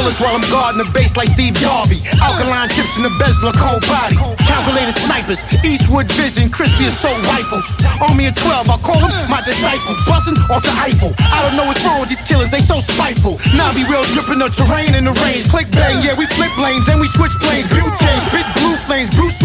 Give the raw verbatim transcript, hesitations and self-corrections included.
killers while I'm guarding the base like Steve Harvey. Alkaline chips in the bezel of cold body. Calculated snipers, Eastwood vision, crispy assault rifles. Army of twelve, I call them my disciples. Buzzing off the Eiffel. I don't know what's wrong with these killers, they so spiteful. Now be real dripping the terrain in the range. Click bang, yeah, we flip lanes and we switch planes. Butane, spit blue flames, Bruce